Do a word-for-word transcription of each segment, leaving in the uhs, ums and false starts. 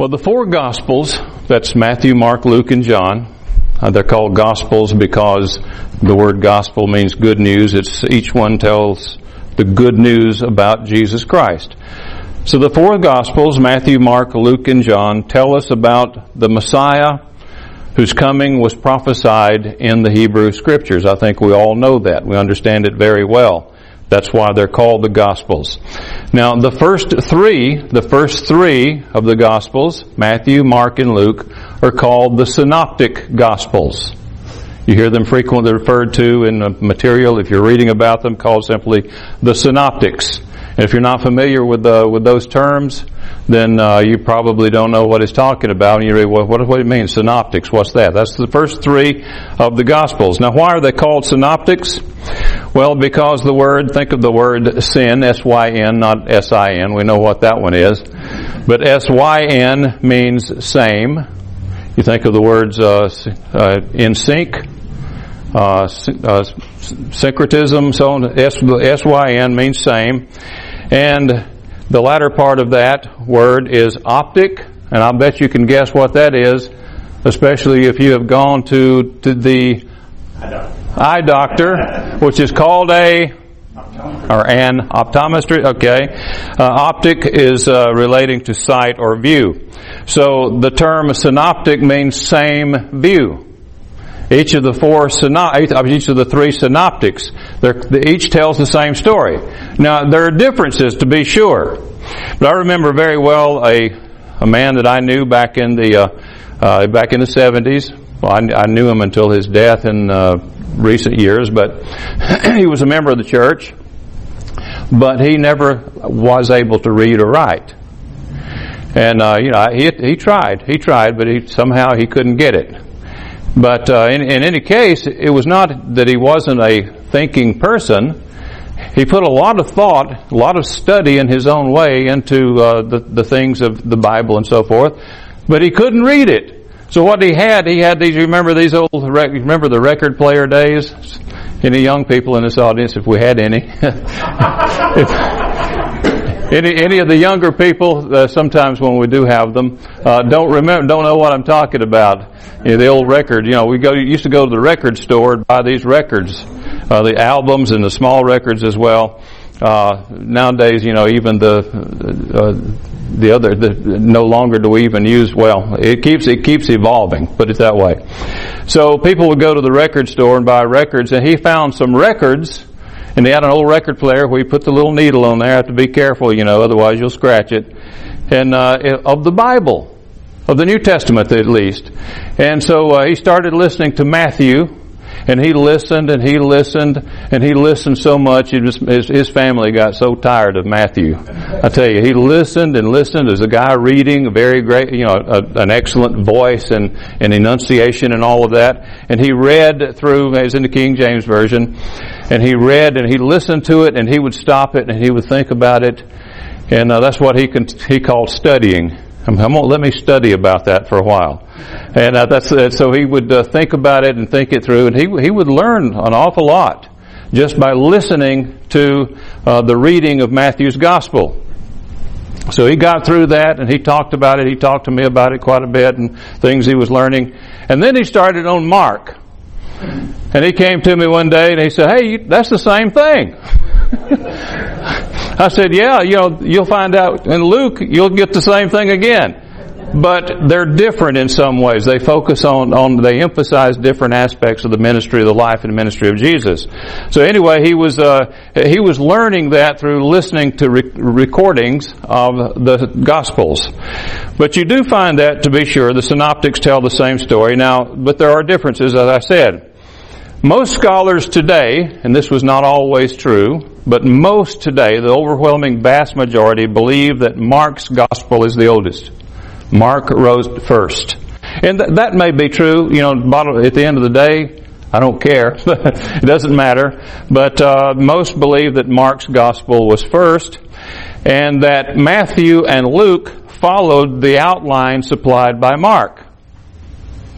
Well, the four Gospels, that's Matthew, Mark, Luke, and John. Uh, they're called Gospels because the word gospel means good news. It's each one tells the good news about Jesus Christ. So the four Gospels, Matthew, Mark, Luke, and John, tell us about the Messiah whose coming was prophesied in the Hebrew Scriptures. I think we all know that. We understand it very well. That's why they're called the Gospels. Now, the first three, the first three of the Gospels, Matthew, Mark, and Luke, are called the Synoptic Gospels. You hear them frequently referred to in the material, if you're reading about them, called simply the Synoptics. And if you're not familiar with the, with those terms, then uh, you probably don't know what he's talking about. And you read, well, what, what do you mean, synoptics? What's that? That's the first three of the Gospels. Now, why are they called synoptics? Well, because the word, think of the word sin, S Y N, not S I N. We know what that one is. But S Y N means same. You think of the words uh, uh, in sync, uh, uh, syncretism, so on. S Y N means same. And the latter part of that word is optic, and I'll bet you can guess what that is, especially if you have gone to, to the eye doctor, which is called a, or an optometrist, okay. Uh, optic is uh, relating to sight or view. So the term synoptic means same view. Each of the four, each of the three synoptics, they each tells the same story. Now, there are differences, to be sure. But I remember very well a a man that I knew back in the uh, uh, back in the seventies. Well, I, I knew him until his death in uh, recent years, but he was a member of the church. But he never was able to read or write. And uh, you know, he he tried, he tried, but he somehow he couldn't get it. But uh, in, in any case, it was not that he wasn't a thinking person. He put a lot of thought, a lot of study in his own way into uh, the, the things of the Bible and so forth, but he couldn't read it. So what he had, he had these, you remember these old, remember the record player days? Any young people in this audience, if we had any? if, Any any of the younger people, uh, sometimes when we do have them, uh, don't remember, don't know what I'm talking about. You know, the old record. You know, we go used to go to the record store and buy these records, uh, the albums and the small records as well. Uh, nowadays, you know, even the uh, the other, the, no longer do we even use. Well, it keeps it keeps evolving. Put it that way. So people would go to the record store and buy records, and he found some records. And they had an old record player where you put the little needle on there. You have to be careful, you know, otherwise you'll scratch it. And uh, of the Bible, of the New Testament at least. And so uh, he started listening to Matthew, and he listened and he listened and he listened so much, it just, his, his family got so tired of Matthew. I tell you, he listened and listened as a guy reading, a very great, you know, a, an excellent voice and, and enunciation and all of that. And he read through, as in the King James Version, and he read and he listened to it and he would stop it and he would think about it. And uh, that's what he con- he called studying. I'm, I'm gonna let me study about that for a while. And uh, that's uh, so he would uh, think about it and think it through, and he he would learn an awful lot just by listening to uh, the reading of Matthew's Gospel. So he got through that, and he talked about it. He talked to me about it quite a bit and things he was learning. And then he started on Mark. And he came to me one day and he said, "Hey, that's the same thing." I said, "Yeah, you know, you'll find out in Luke, you'll get the same thing again." But they're different in some ways. They focus on, on, they emphasize different aspects of the ministry of the life and ministry of Jesus. So anyway, he was, uh, he was learning that through listening to re- recordings of the Gospels. But you do find that, to be sure, the synoptics tell the same story. Now, but there are differences, as I said. Most scholars today, and this was not always true, but most today, the overwhelming vast majority, believe that Mark's Gospel is the oldest. Mark wrote first. And th- that may be true, you know, at the end of the day, I don't care. It doesn't matter. But uh, most believe that Mark's Gospel was first, and that Matthew and Luke followed the outline supplied by Mark.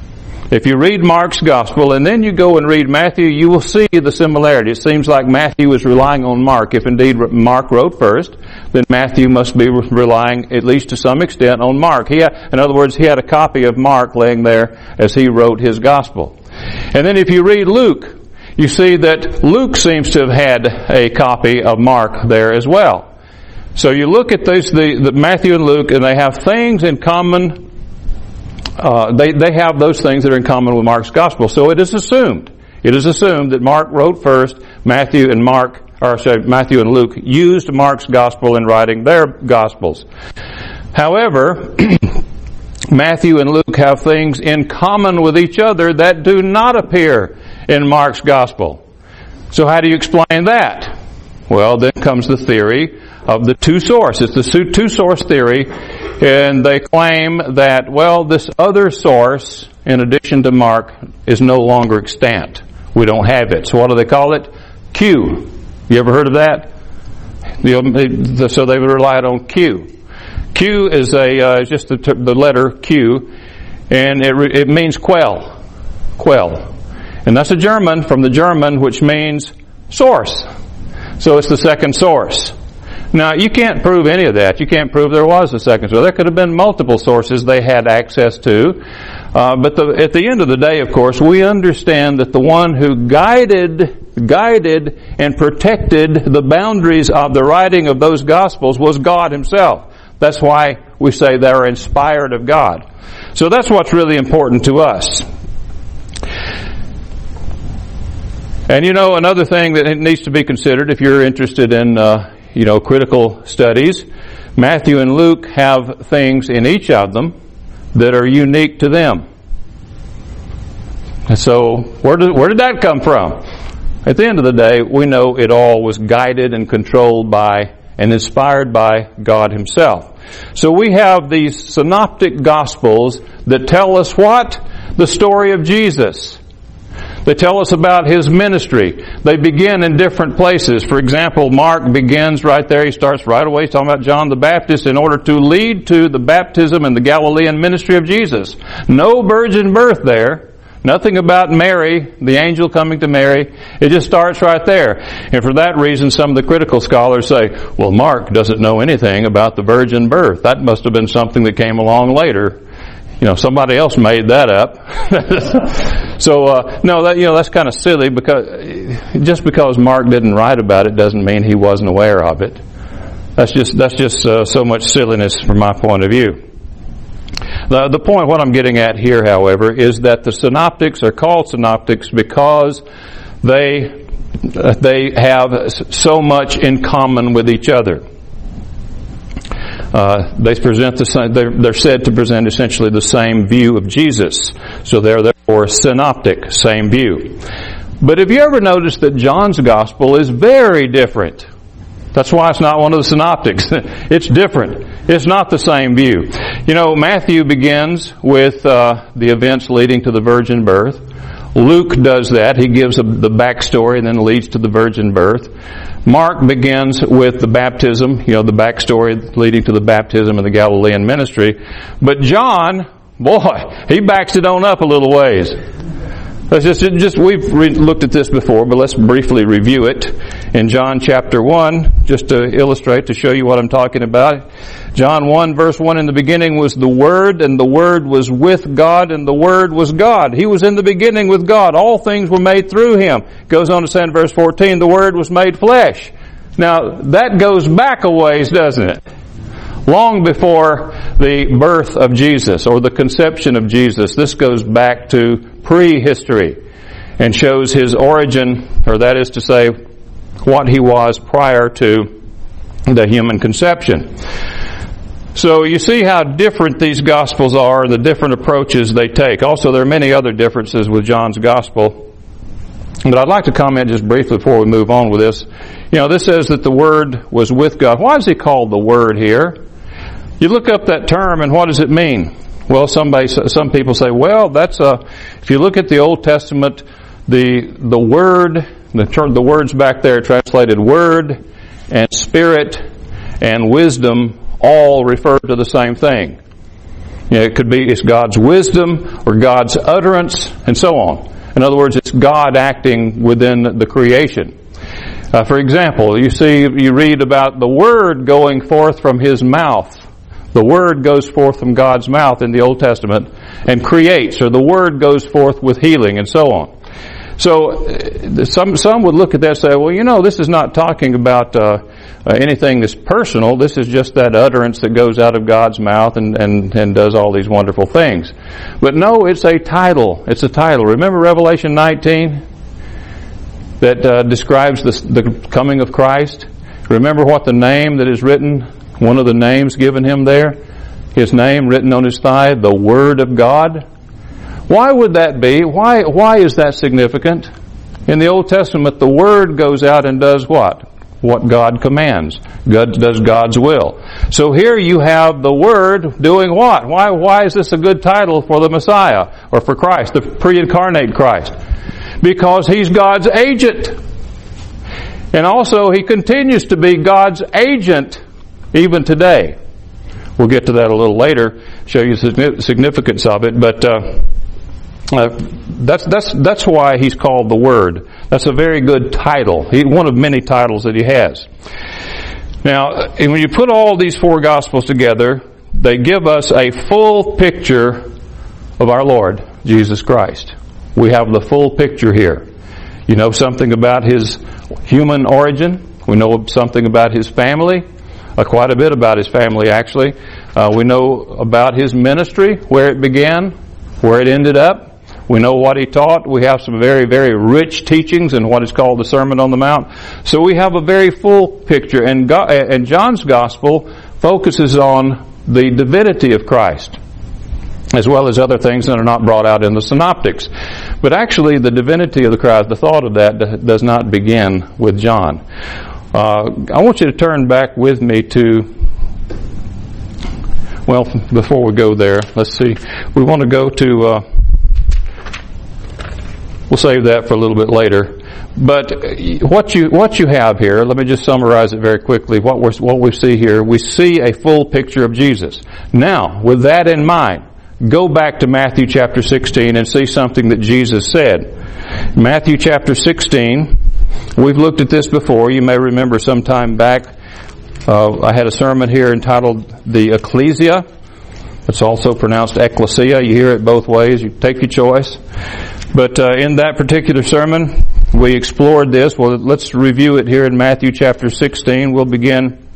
If you read Mark's gospel and then you go and read Matthew, you will see the similarity. It seems like Matthew is relying on Mark. If indeed Mark wrote first, then Matthew must be relying, at least to some extent, on Mark. He had, in other words, he had a copy of Mark laying there as he wrote his gospel. And then if you read Luke, you see that Luke seems to have had a copy of Mark there as well. So you look at these, the, the Matthew and Luke, and they have things in common. Uh, they, they have those things that are in common with Mark's gospel. So it is assumed, it is assumed that Mark wrote first, Matthew and Mark, or sorry, Matthew and Luke used Mark's gospel in writing their gospels. However, Matthew and Luke have things in common with each other that do not appear in Mark's gospel. So how do you explain that? Well, then comes the theory of the two source. It's the two source theory, and they claim that, well, this other source, in addition to Mark, is no longer extant. We don't have it. So what do they call it? Q. You ever heard of that? So they relied on Q. Q is a uh, is just the, the letter Q, and it it means quell, quell, and that's a German from the German, which means source. So it's the second source. Now you can't prove any of that. You can't prove there was a second source. There could have been multiple sources they had access to, uh, but the, at the end of the day, of course, we understand that the one who guided, guided, and protected the boundaries of the writing of those Gospels was God Himself. That's why we say they're inspired of God. So that's what's really important to us. And you know, another thing that needs to be considered if you're interested in, uh, you know, critical studies, Matthew and Luke have things in each of them that are unique to them. So where did, where did that come from? At the end of the day, we know it all was guided and controlled by and inspired by God Himself. So we have these synoptic Gospels that tell us what? The story of Jesus. They tell us about His ministry. They begin in different places. For example, Mark begins right there. He starts right away talking about John the Baptist in order to lead to the baptism and the Galilean ministry of Jesus. No virgin birth there. Nothing about Mary, the angel coming to Mary. It just starts right there. And for that reason, some of the critical scholars say, well, Mark doesn't know anything about the virgin birth. That must have been something that came along later. You know, somebody else made that up. so, uh, no, that, you know, that's kind of silly because just because Mark didn't write about it doesn't mean he wasn't aware of it. That's just, that's just uh, so much silliness from my point of view. The, the point, what I'm getting at here, however, is that the synoptics are called synoptics because they uh, they have so much in common with each other. Uh, they present the same, they're, they're said to present essentially the same view of Jesus. So they're therefore synoptic, same view. But have you ever noticed that John's gospel is very different? That's why it's not one of the synoptics. It's different. It's not the same view. You know, Matthew begins with uh, the events leading to the virgin birth. Luke does that. He gives a, the backstory and then leads to the virgin birth. Mark begins with the baptism, you know, the backstory leading to the baptism and the Galilean ministry. But John, boy, he backs it on up a little ways. Let's just, just we've re- looked at this before, but let's briefly review it. In John chapter one, just to illustrate, to show you what I'm talking about. John one verse one, in the beginning was the Word, and the Word was with God, and the Word was God. He was in the beginning with God. All things were made through Him. Goes on to say in verse fourteen, the Word was made flesh. Now, that goes back a ways, doesn't it? Long before the birth of Jesus or the conception of Jesus. This goes back to prehistory and shows His origin, or that is to say, what He was prior to the human conception. So you see how different these Gospels are and the different approaches they take. Also, there are many other differences with John's Gospel. But I'd like to comment just briefly before we move on with this. You know, this says that the Word was with God. Why is He called the Word here? You look up that term and what does it mean? Well, somebody, some people say, well, that's a, if you look at the Old Testament, the, the word, the term, the words back there translated word and spirit and wisdom all refer to the same thing. You know, it could be it's God's wisdom or God's utterance and so on. In other words, it's God acting within the creation. Uh, for example, you see, you read about the Word going forth from His mouth. The Word goes forth from God's mouth in the Old Testament and creates, or the Word goes forth with healing and so on. So some some would look at that and say, well, you know, this is not talking about uh, uh, anything that's personal. This is just that utterance that goes out of God's mouth and, and, and does all these wonderful things. But no, it's a title. It's a title. Remember Revelation nineteen that uh, describes the, the coming of Christ? Remember what the name that is written, one of the names given Him there? His name written on His thigh, the Word of God. Why would that be? Why why is that significant? In the Old Testament, the Word goes out and does what? What God commands. God does God's will. So here you have the Word doing what? Why why is this a good title for the Messiah or for Christ, the pre-incarnate Christ? Because He's God's agent. And also He continues to be God's agent even today. We'll get to that a little later, show you the significance of it, but uh, Uh, that's that's that's why He's called the Word. That's a very good title. He, one of many titles that He has. Now, and when you put all these four Gospels together, they give us a full picture of our Lord, Jesus Christ. We have the full picture here. You know something about His human origin. We know something about His family. Uh, quite a bit about His family, actually. Uh, we know about His ministry, where it began, where it ended up. We know what He taught. We have some very, very rich teachings in what is called the Sermon on the Mount. So we have a very full picture. And, God, and John's Gospel focuses on the divinity of Christ, as well as other things that are not brought out in the Synoptics. But actually, the divinity of the Christ, the thought of that does not begin with John. Uh, I want you to turn back with me to, well, before we go there, let's see. We want to go to... Uh, We'll save that for a little bit later. But what you what you have here, let me just summarize it very quickly. What we what we see here, we see a full picture of Jesus. Now, with that in mind, go back to Matthew chapter sixteen and see something that Jesus said. Matthew chapter sixteen, we've looked at this before. You may remember some time back, uh, I had a sermon here entitled The Ecclesia. It's also pronounced ecclesia. You hear it both ways. You take your choice. But uh, in that particular sermon, we explored this. Well, let's review it here in Matthew chapter sixteen. We'll begin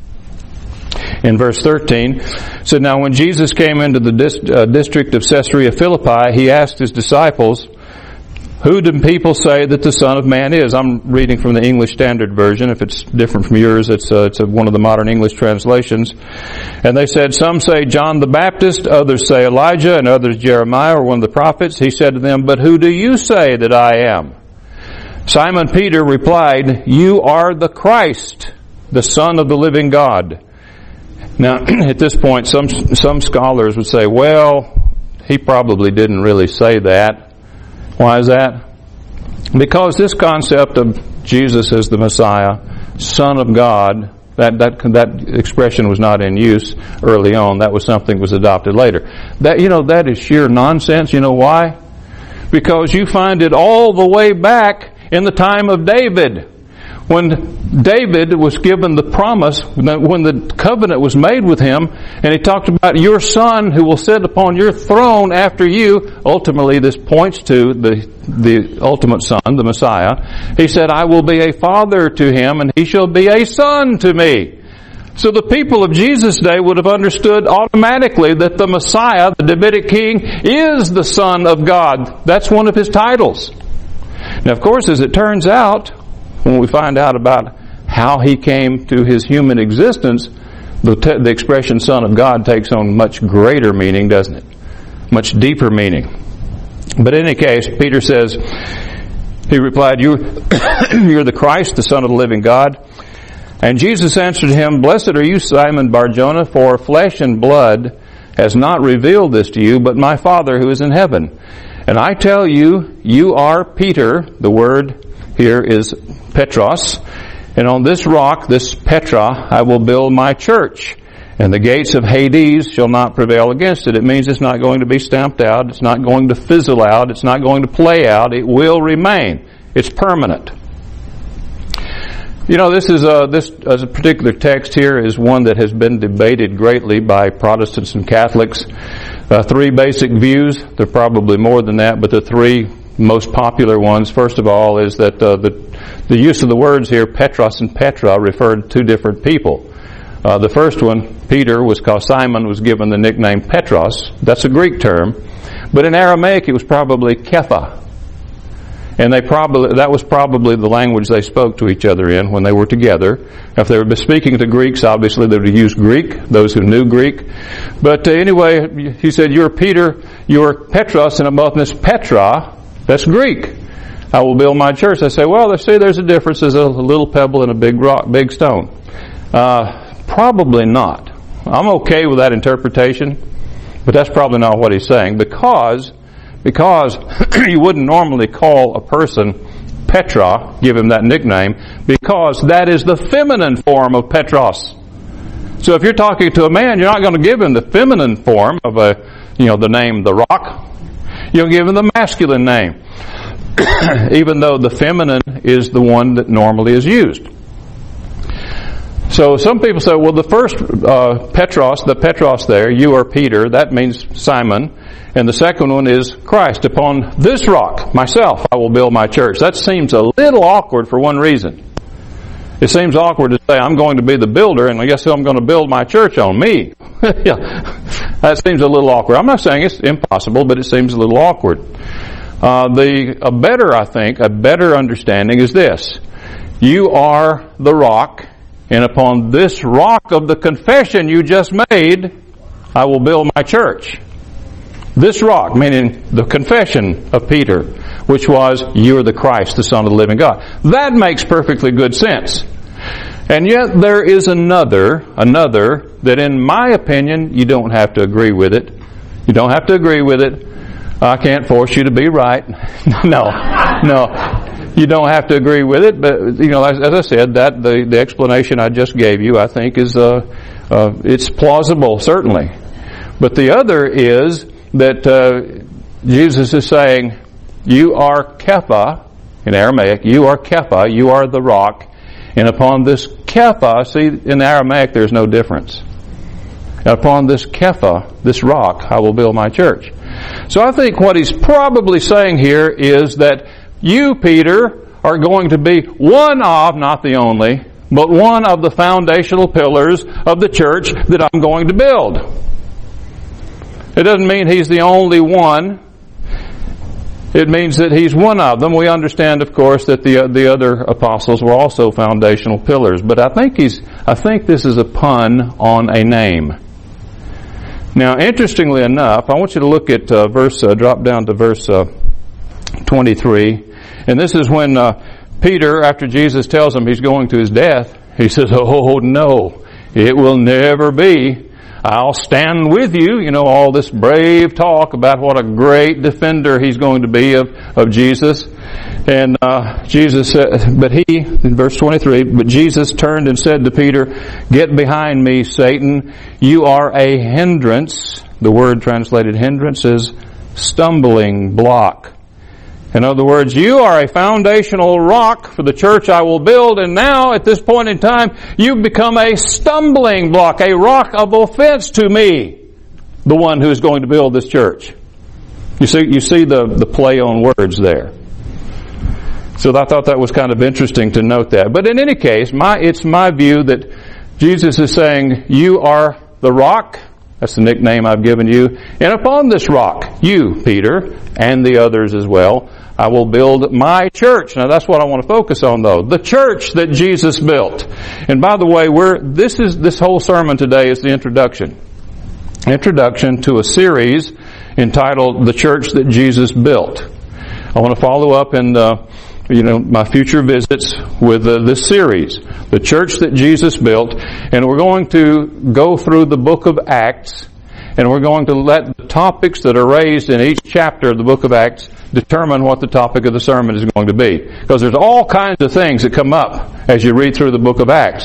in verse thirteen. So now when Jesus came into the dis- uh, district of Caesarea Philippi, He asked His disciples, "Who do people say that the Son of Man is?" I'm reading from the English Standard Version. If it's different from yours, it's, uh, it's a, one of the modern English translations. And they said, "Some say John the Baptist, others say Elijah, and others Jeremiah or one of the prophets." He said to them, "But who do you say that I am?" Simon Peter replied, "You are the Christ, the Son of the living God." Now, at this point, some some scholars would say, well, he probably didn't really say that. Why is that? Because this concept of Jesus as the Messiah, Son of God, that that that expression was not in use early on. That was something that was adopted later. That you know that is sheer nonsense. You know why? Because you find it all the way back in the time of David. When David was given the promise, when the covenant was made with him, and he talked about your son who will sit upon your throne after you, ultimately this points to the the ultimate son, the Messiah. He said, "I will be a father to him, and he shall be a son to me." So the people of Jesus' day would have understood automatically that the Messiah, the Davidic king, is the Son of God. That's one of His titles. Now, of course, as it turns out, when we find out about how He came to His human existence, the, te- the expression Son of God takes on much greater meaning, doesn't it? Much deeper meaning. But in any case, Peter says, he replied, you, you're the Christ, the Son of the living God. And Jesus answered him, "Blessed are you, Simon Bar-Jonah, for flesh and blood has not revealed this to you, but my Father who is in heaven. And I tell you, you are Peter." The word here is Petros. "And on this rock, this Petra, I will build my church. And the gates of Hades shall not prevail against it. It means it's not going to be stamped out. It's not going to fizzle out. It's not going to play out. It will remain. It's permanent. You know, this is a, this as a particular text here is one that has been debated greatly by Protestants and Catholics. Uh, three basic views. There are probably more than that, but the three most popular ones, first of all, is that uh, the, the use of the words here, Petros and Petra, referred to two different people. Uh, the first one, Peter, was called Simon, was given the nickname Petros. That's a Greek term. But in Aramaic, it was probably Kepha. And they probably, that was probably the language they spoke to each other in when they were together. If they were speaking to Greeks, obviously they would use Greek, those who knew Greek. But uh, anyway, he said, you're Peter, you're Petros, and above this Petra, that's Greek. I will build my church. They say, well, they say there's a difference. There's a little pebble and a big rock, big stone. Uh, Probably not. I'm okay with that interpretation, but that's probably not what he's saying, because because you wouldn't normally call a person Petra, give him that nickname, because that is the feminine form of Petros. So if you're talking to a man, you're not going to give him the feminine form of a, you know, the name the rock. You'll give him the masculine name, even though the feminine is the one that normally is used. So some people say, well, the first uh, Petros, the Petros there, you are Peter, that means Simon. And the second one is Christ. Upon this rock, myself, I will build my church. That seems a little awkward for one reason. It seems awkward to say, I'm going to be the builder, and I guess I'm going to build my church on me. Yeah, that seems a little awkward. I'm not saying it's impossible, but it seems a little awkward. Uh, the a better, I think, a better understanding is this. You are the rock, and upon this rock of the confession you just made, I will build my church. This rock, meaning the confession of Peter, which was, you are the Christ, the Son of the living God. That makes perfectly good sense. And yet there is another, another, that in my opinion, you don't have to agree with it. You don't have to agree with it. I can't force you to be right. No, no. You don't have to agree with it, but you know, as, as I said, that the, the explanation I just gave you, I think, is uh, uh, it's plausible, certainly. But the other is that uh, Jesus is saying, "You are Kepha," in Aramaic. You are Kepha. You are the rock, and upon this Kepha, see, in Aramaic, there's no difference. And upon this Kepha, this rock, I will build my church. So I think what he's probably saying here is that you, Peter, are going to be one of, not the only, but one of the foundational pillars of the church that I'm going to build. It doesn't mean he's the only one. It means that he's one of them. We understand, of course, that the the other apostles were also foundational pillars. But I think he's. I think this is a pun on a name. Now, interestingly enough, I want you to look at uh, verse. Uh, drop down to verse uh, twenty-three. And this is when uh, Peter, after Jesus tells him he's going to his death, he says, "Oh no, it will never be. I'll stand with you." You know, all this brave talk about what a great defender he's going to be of, of Jesus. And uh, Jesus said, but he, in verse twenty-three, but Jesus turned and said to Peter, "Get behind me, Satan. You are a hindrance." The word translated hindrance is stumbling block. In other words, you are a foundational rock for the church I will build, and now, at this point in time, you've become a stumbling block, a rock of offense to me, the one who is going to build this church. You see, you see the, the play on words there. So I thought that was kind of interesting to note that. But in any case, my it's my view that Jesus is saying, you are the rock. That's the nickname I've given you. And upon this rock, you, Peter, and the others as well, I will build my church. Now that's what I want to focus on, though. The church that Jesus built. And by the way, we're, this is, this whole sermon today is the introduction. Introduction to a series entitled The Church That Jesus Built. I want to follow up in, uh, you know, my future visits with uh, this series, The Church That Jesus Built, and we're going to go through the book of Acts, and we're going to let the topics that are raised in each chapter of the book of Acts determine what the topic of the sermon is going to be. Because there's all kinds of things that come up as you read through the book of Acts.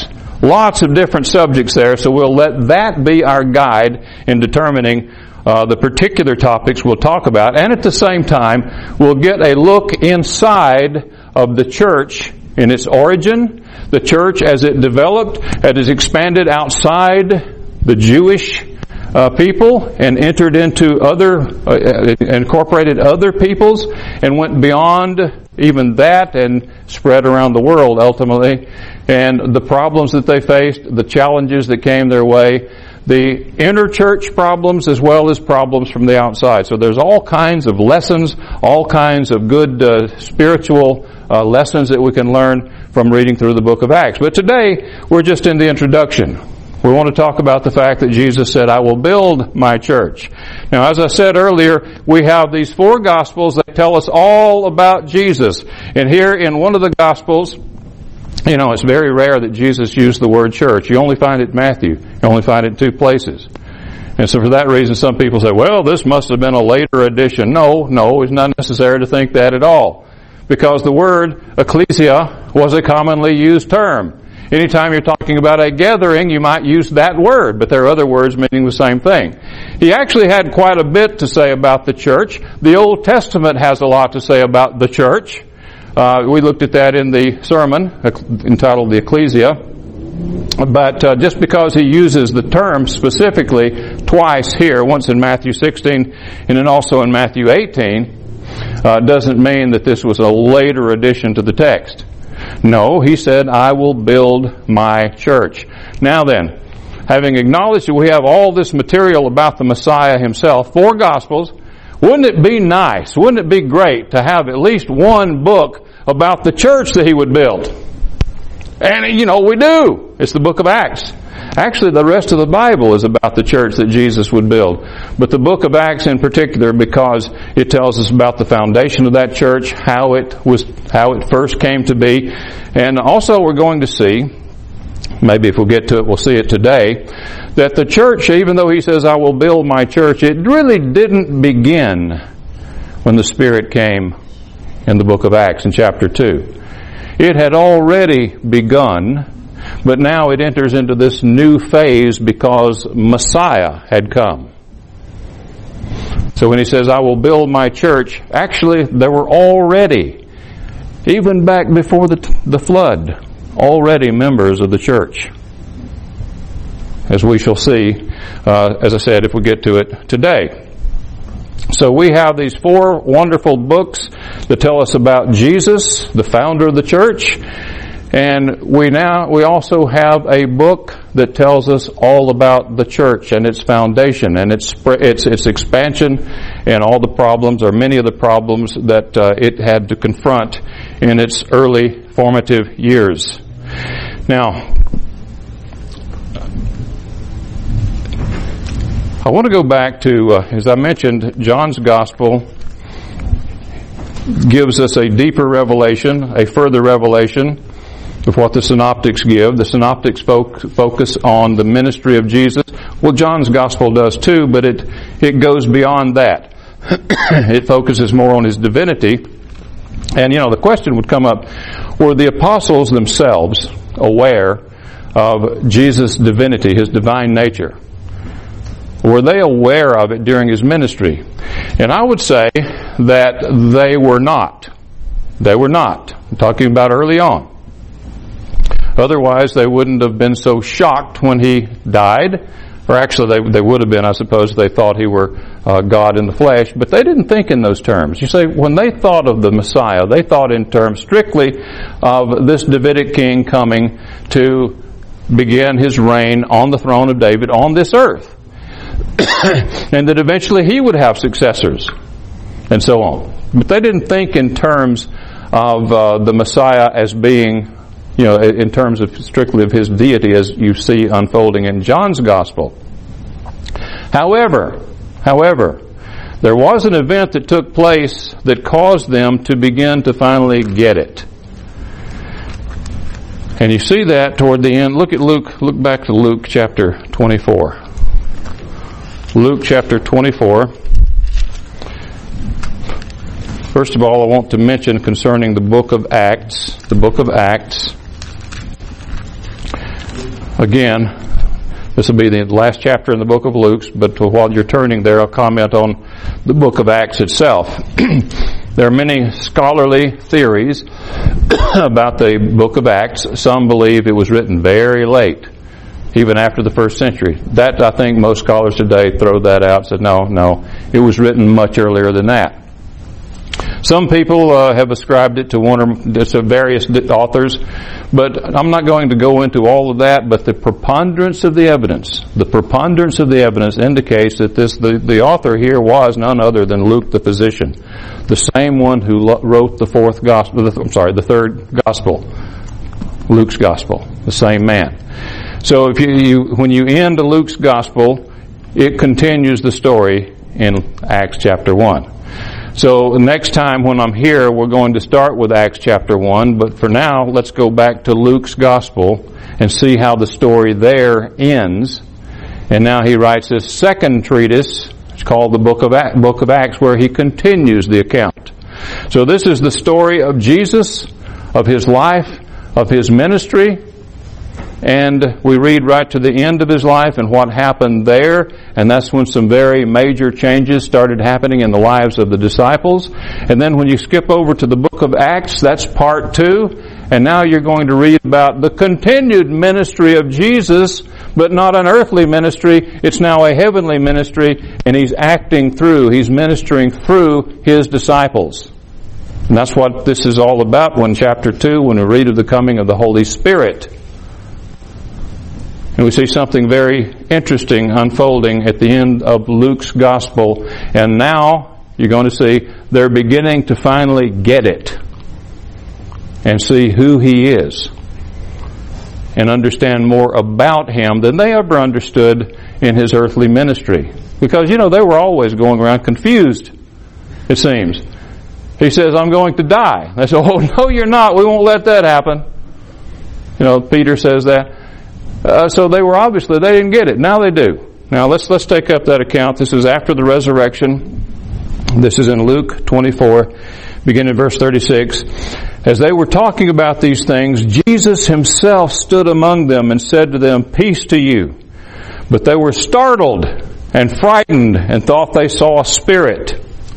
Lots of different subjects there, so we'll let that be our guide in determining uh, the particular topics we'll talk about. And at the same time, we'll get a look inside of the church in its origin, the church as it developed, as it expanded outside the Jewish uh, people and entered into other, uh, incorporated other peoples and went beyond even that and spread around the world ultimately. And the problems that they faced, the challenges that came their way, the inner church problems as well as problems from the outside. So there's all kinds of lessons, all kinds of good uh, spiritual uh, lessons that we can learn from reading through the book of Acts. But today, we're just in the introduction. We want to talk about the fact that Jesus said, I will build my church. Now, as I said earlier, we have these four Gospels that tell us all about Jesus. And here in one of the Gospels, you know, it's very rare that Jesus used the word church. You only find it in Matthew. You only find it in two places. And so for that reason, some people say, well, this must have been a later addition. No, no, it's not necessary to think that at all. Because the word ecclesia was a commonly used term. Anytime you're talking about a gathering, you might use that word, but there are other words meaning the same thing. He actually had quite a bit to say about the church. The Old Testament has a lot to say about the church. Uh, we looked at that in the sermon entitled The Ecclesia. But uh, just because he uses the term specifically twice here, once in Matthew sixteen and then also in Matthew eighteen, uh, doesn't mean that this was a later addition to the text. No, he said, I will build my church. Now then, having acknowledged that we have all this material about the Messiah himself, four Gospels, wouldn't it be nice, wouldn't it be great to have at least one book about the church that he would build? And, you know, we do. It's the book of Acts. Actually, the rest of the Bible is about the church that Jesus would build. But the book of Acts in particular, because it tells us about the foundation of that church, how it was, how it first came to be. And also we're going to see, maybe if we'll get to it, we'll see it today, that the church, even though he says, I will build my church, it really didn't begin when the Spirit came in the book of Acts in chapter two. It had already begun, but now it enters into this new phase because Messiah had come. So when he says, I will build my church, actually there were already, even back before the, the flood, already members of the church. As we shall see, uh, as I said, if we get to it today. So we have these four wonderful books that tell us about Jesus, the founder of the church. And we now, we also have a book that tells us all about the church and its foundation and its its its expansion and all the problems, or many of the problems that uh, it had to confront in its early formative years. Now, I want to go back to, uh, as I mentioned, John's Gospel gives us a deeper revelation, a further revelation of what the synoptics give. The synoptics fo- focus on the ministry of Jesus. Well, John's Gospel does too, but it, it goes beyond that. It focuses more on his divinity. And, you know, the question would come up, were the apostles themselves aware of Jesus' divinity, his divine nature? Were they aware of it during his ministry? And I would say that they were not. They were not. I'm talking about early on. Otherwise, they wouldn't have been so shocked when he died. Or actually, they, they would have been, I suppose, if they thought he were uh, God in the flesh. But they didn't think in those terms. You say, when they thought of the Messiah, they thought in terms strictly of this Davidic king coming to begin his reign on the throne of David on this earth. And that eventually he would have successors, and so on. But they didn't think in terms of uh, the Messiah as being, you know, in terms of strictly of his deity as you see unfolding in John's Gospel. However, however, there was an event that took place that caused them to begin to finally get it. And you see that toward the end. Look at Luke, look back to Luke chapter twenty-four. Luke chapter twenty-four. First of all, I want to mention concerning the book of Acts, the book of Acts. Again, this will be the last chapter in the book of Luke, but while you're turning there, I'll comment on the book of Acts itself. There are many scholarly theories about the book of Acts. Some believe it was written very late, even after the first century. That, I think, most scholars today throw that out and said, no, no, it was written much earlier than that. Some people uh, have ascribed it to one or to various authors, but I'm not going to go into all of that. But the preponderance of the evidence, the preponderance of the evidence indicates that this the, the author here was none other than Luke the physician, the same one who lo- wrote the fourth gospel. The, I'm sorry, the third gospel, Luke's gospel, the same man. So if you, you when you end Luke's gospel, it continues the story in Acts chapter one. So next time when I'm here, we're going to start with Acts chapter one, but for now, let's go back to Luke's gospel and see how the story there ends. And now he writes this second treatise, it's called the Book of Acts, Book of Acts, where he continues the account. So this is the story of Jesus, of his life, of his ministry, and we read right to the end of his life and what happened there, and that's when some very major changes started happening in the lives of the disciples. And then when you skip over to the book of Acts, that's part two, and now you're going to read about the continued ministry of Jesus, but not an earthly ministry, it's now a heavenly ministry, and he's acting through, he's ministering through his disciples. And that's what this is all about when chapter two, when we read of the coming of the Holy Spirit. And we see something very interesting unfolding at the end of Luke's gospel. And now you're going to see they're beginning to finally get it and see who he is and understand more about him than they ever understood in his earthly ministry. Because, you know, they were always going around confused, it seems. He says, I'm going to die. They say, oh, no, you're not. We won't let that happen. You know, Peter says that. Uh, so they were obviously, they didn't get it. Now they do. Now let's let's take up that account. This is after the resurrection. This is in Luke twenty-four, beginning in verse thirty-six. As they were talking about these things, Jesus himself stood among them and said to them, peace to you. But they were startled and frightened and thought they saw a spirit.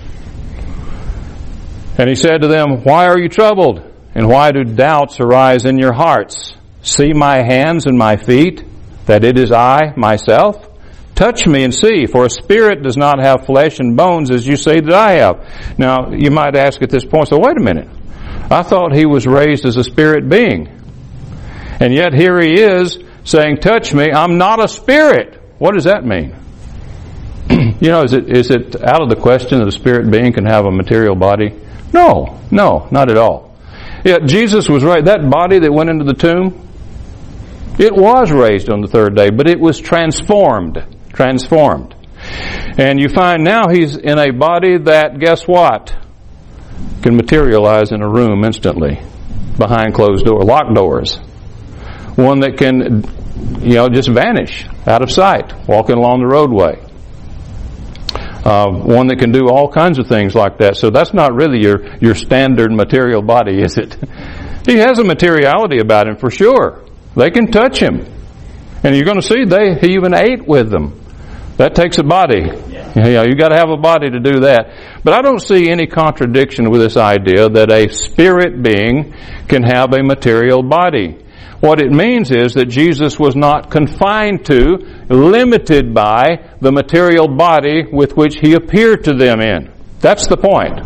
And he said to them, why are you troubled? And why do doubts arise in your hearts? See my hands and my feet, that it is I, myself? Touch me and see, for a spirit does not have flesh and bones as you say that I have. Now, you might ask at this point, so wait a minute. I thought he was raised as a spirit being. And yet here he is saying, touch me, I'm not a spirit. What does that mean? You know, is it is it out of the question that a spirit being can have a material body? No, no, not at all. Yet Jesus was right. That body that went into the tomb, it was raised on the third day, but it was transformed. Transformed. And you find now he's in a body that, guess what? Can materialize in a room instantly. Behind closed doors, locked doors. One that can, you know, just vanish out of sight, walking along the roadway. Uh, one that can do all kinds of things like that. So that's not really your, your standard material body, is it? He has a materiality about him for sure. They can touch him. And you're going to see they he even ate with them. That takes a body. Yeah. You know, you got to have a body to do that. But I don't see any contradiction with this idea that a spirit being can have a material body. What it means is that Jesus was not confined to, limited by the material body with which he appeared to them in. That's the point.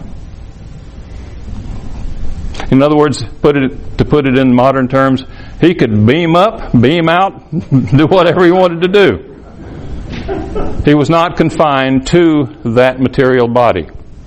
In other words, put it, to put it in modern terms, he could beam up, beam out, do whatever he wanted to do. He was not confined to that material body.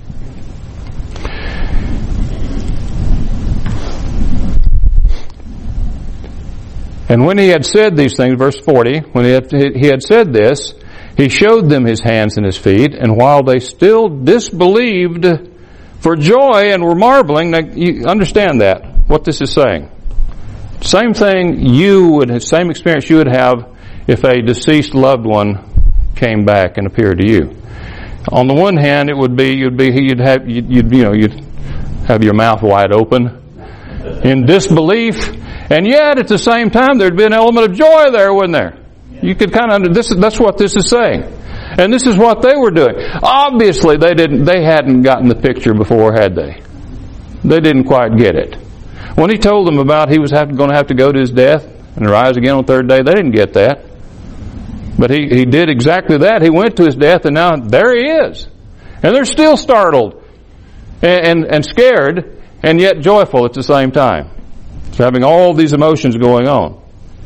And when he had said these things, verse forty, when he had, he had said this, he showed them his hands and his feet, and while they still disbelieved for joy and were marveling, now you understand that, what this is saying. Same thing you would, same experience you would have if a deceased loved one came back and appeared to you. On the one hand, it would be you'd be you'd have you'd, you'd you know you'd have your mouth wide open, in disbelief, and yet at the same time there'd be an element of joy there, wouldn't there? You could kind of under this. That's what this is saying, and this is what they were doing. Obviously, they didn't. They hadn't gotten the picture before, had they? They didn't quite get it. When he told them about he was going to have to go to his death and rise again on the third day, they didn't get that. But he, he did exactly that. He went to his death, and now there he is. And they're still startled and, and, and scared, and yet joyful at the same time. So having all these emotions going on.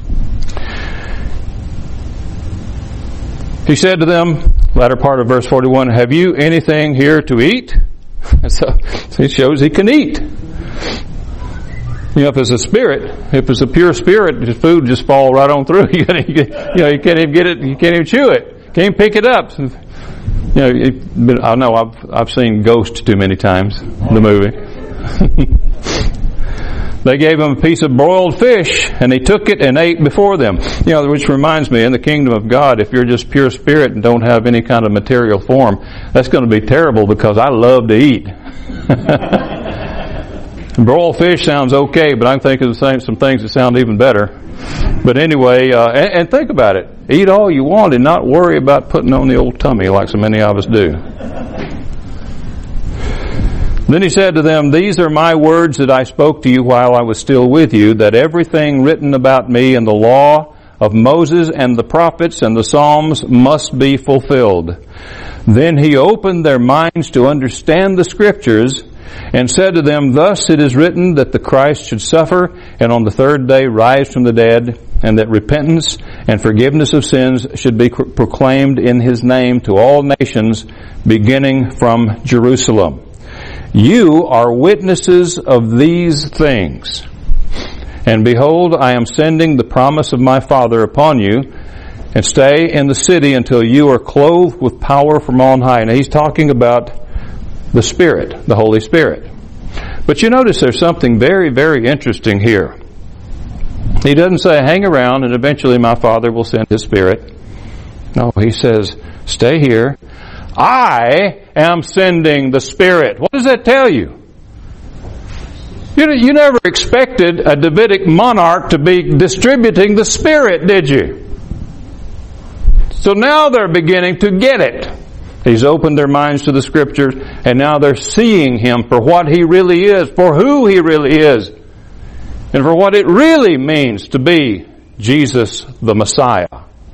He said to them, latter part of verse forty-one, have you anything here to eat? So, so it shows he can eat. You know, if it's a spirit, if it's a pure spirit, the food just fall right on through. You know, you can't even get it. You can't even chew it. Can't even pick it up. You know, it, I know I've I've seen Ghost too many times, the movie. They gave him a piece of broiled fish, and he took it and ate before them. You know, which reminds me, in the kingdom of God, if you're just pure spirit and don't have any kind of material form, that's going to be terrible, because I love to eat. Broiled fish sounds okay, but I'm thinking of some things that sound even better. But anyway, uh, and, and think about it. Eat all you want and not worry about putting on the old tummy like so many of us do. Then he said to them, these are my words that I spoke to you while I was still with you, that everything written about me in the law of Moses and the prophets and the Psalms must be fulfilled. Then he opened their minds to understand the Scriptures, and said to them, thus it is written that the Christ should suffer and on the third day rise from the dead, and that repentance and forgiveness of sins should be proclaimed in his name to all nations, beginning from Jerusalem. You are witnesses of these things. And behold, I am sending the promise of my Father upon you, and stay in the city until you are clothed with power from on high. Now he's talking about the Spirit, the Holy Spirit. But you notice there's something very, very interesting here. He doesn't say, hang around and eventually my Father will send His Spirit. No, he says, stay here. I am sending the Spirit. What does that tell you? You, you never expected a Davidic monarch to be distributing the Spirit, did you? So now they're beginning to get it. He's opened their minds to the Scriptures, and now they're seeing Him for what He really is, for who He really is, and for what it really means to be Jesus the Messiah.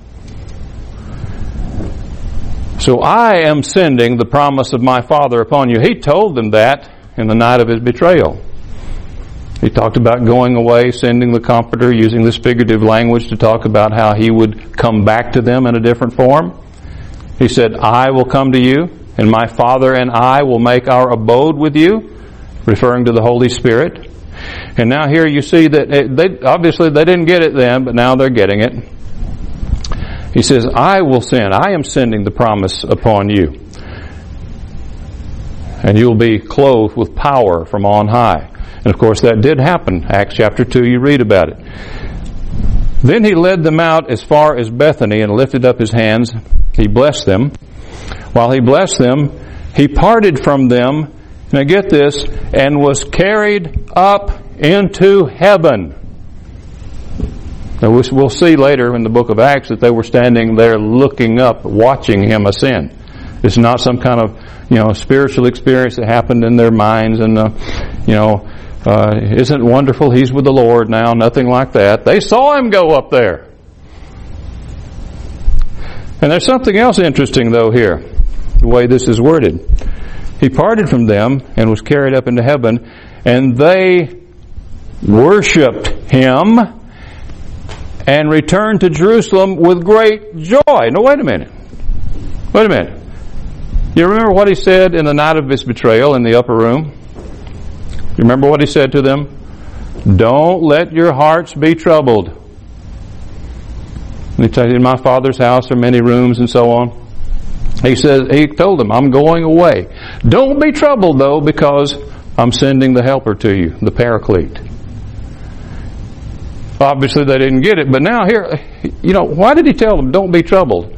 So I am sending the promise of my Father upon you. He told them that in the night of His betrayal. He talked about going away, sending the Comforter, using this figurative language to talk about how He would come back to them in a different form. He said, I will come to you, and my Father and I will make our abode with you, referring to the Holy Spirit. And now here you see that it, they obviously they didn't get it then, but now they're getting it. He says, I will send, I am sending the promise upon you. And you'll be clothed with power from on high. And of course that did happen. Acts chapter two, you read about it. Then he led them out as far as Bethany and lifted up his hands. He blessed them. While he blessed them, he parted from them, now get this, and was carried up into heaven. Now we'll see later in the book of Acts that they were standing there looking up, watching him ascend. It's not some kind of, you know, spiritual experience that happened in their minds and, uh, you know, uh, isn't it wonderful? He's with the Lord now. Nothing like that. They saw him go up there. And there's something else interesting though here, the way this is worded. He parted from them and was carried up into heaven, and they worshipped him and returned to Jerusalem with great joy. Now wait a minute. Wait a minute. You remember what he said in the night of his betrayal in the upper room? You remember what he said to them? Don't let your hearts be troubled. And he told you, in my Father's house are many rooms and so on. He says, he told them, I'm going away. Don't be troubled though, because I'm sending the helper to you, the Paraclete. Obviously they didn't get it, but now here, you know, why did he tell them don't be troubled?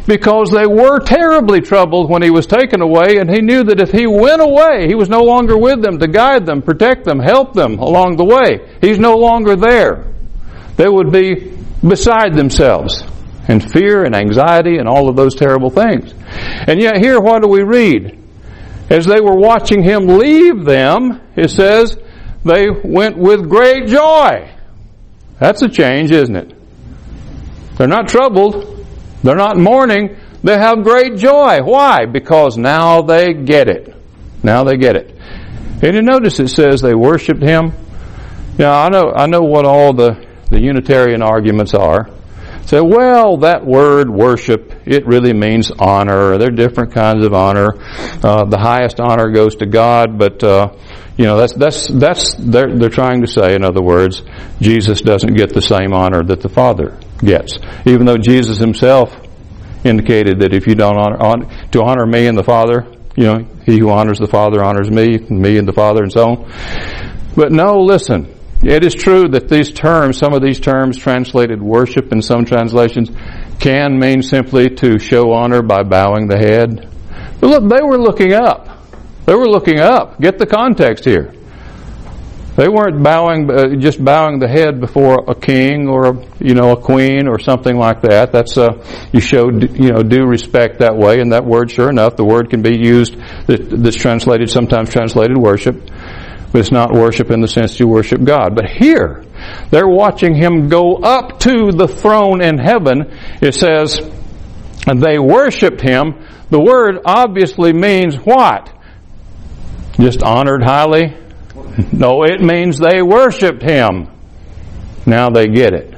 because they were terribly troubled when he was taken away, and he knew that if he went away, he was no longer with them to guide them, protect them, help them along the way. He's no longer there. They would be beside themselves in fear and anxiety and all of those terrible things. And yet here, what do we read? As they were watching him leave them, it says, they went with great joy. That's a change, isn't it? They're not troubled. They're not mourning. They have great joy. Why? Because now they get it. Now they get it. And you notice it says they worshiped him. Now, I know, I know what all the, the Unitarian arguments are. Say, well, that word worship, it really means honor. There are different kinds of honor. Uh, the highest honor goes to God, but uh, you know that's that's that's they're they're trying to say, in other words, Jesus doesn't get the same honor that the Father gets, even though Jesus himself indicated that if you don't honor on, to honor me and the Father, you know, he who honors the Father honors me, me and the Father, and so on. But no, listen. It is true that these terms, some of these terms translated worship in some translations, can mean simply to show honor by bowing the head. But look, they were looking up. They were looking up. Get the context here. They weren't bowing, uh, just bowing the head before a king or a, you know, a queen or something like that. That's uh, you show you know due respect that way. And that word, sure enough, the word can be used that, that's translated sometimes translated worship. But it's not worship in the sense you worship God. But here, they're watching him go up to the throne in heaven. It says, and they worshiped him. The word obviously means what? Just honored highly? No, it means they worshiped him. Now they get it.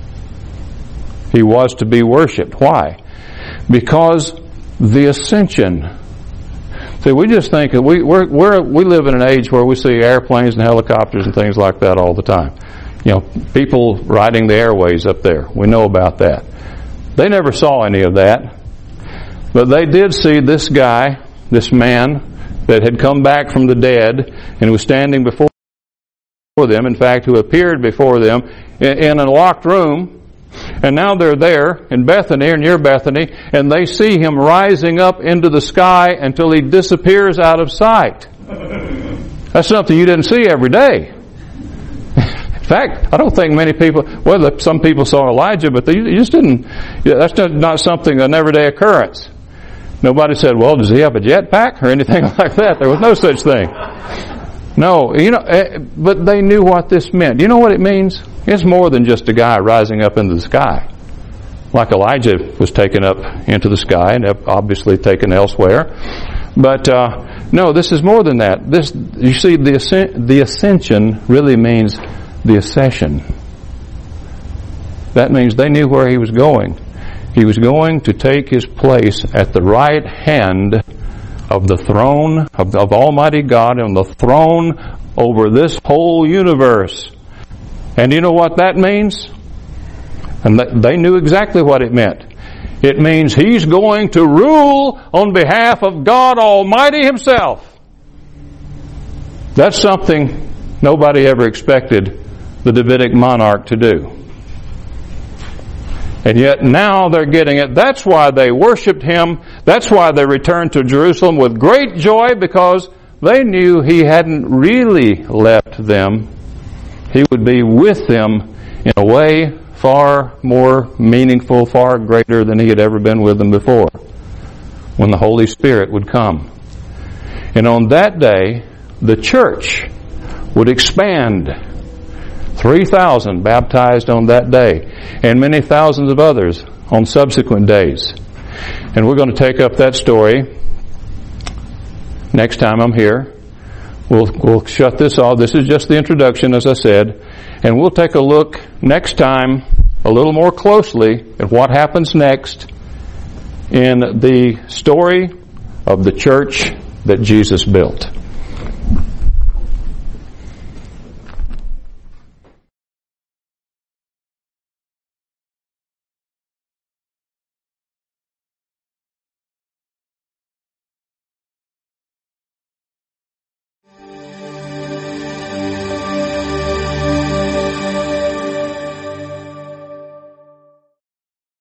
He was to be worshiped. Why? Because the ascension. See, we just think that we we're, we're, we live in an age where we see airplanes and helicopters and things like that all the time. You know, people riding the airways up there. We know about that. They never saw any of that. But they did see this guy, this man, that had come back from the dead and was standing before them, in fact, who appeared before them in, in a locked room. And now they're there in Bethany or near Bethany, and they see him rising up into the sky until he disappears out of sight. That's something you didn't see every day. In fact, I don't think many people, well, some people saw Elijah, but they just didn't, that's not something, an everyday occurrence. Nobody said, well, does he have a jetpack or anything like that? There was no such thing. No, you know, but they knew what this meant. You know what it means? It's more than just a guy rising up into the sky. Like Elijah was taken up into the sky and obviously taken elsewhere. But, uh, no, this is more than that. This, you see, the, ascent, the ascension really means the accession. That means they knew where he was going. He was going to take his place at the right hand of the throne of, of Almighty God, on the throne over this whole universe. And you know what that means? And they knew exactly what it meant. It means he's going to rule on behalf of God Almighty himself. That's something nobody ever expected the Davidic monarch to do. And yet now they're getting it. That's why they worshiped him. That's why they returned to Jerusalem with great joy, because they knew he hadn't really left them. He would be with them in a way far more meaningful, far greater than he had ever been with them before, when the Holy Spirit would come. And on that day, the church would expand. three thousand baptized on that day, and many thousands of others on subsequent days. And we're going to take up that story next time I'm here. We'll, we'll shut this off. This is just the introduction, as I said. And we'll take a look next time a little more closely at what happens next in the story of the church that Jesus built.